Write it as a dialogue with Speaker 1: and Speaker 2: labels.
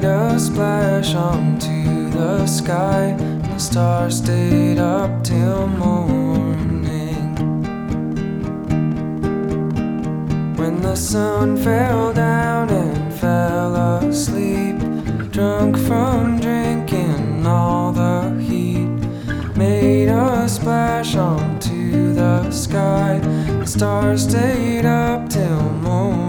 Speaker 1: made a splash onto the sky. The stars stayed up till morning. When the sun fell down and fell asleep, drunk from drinking all the heat, made a splash onto the sky. The stars stayed up till morning.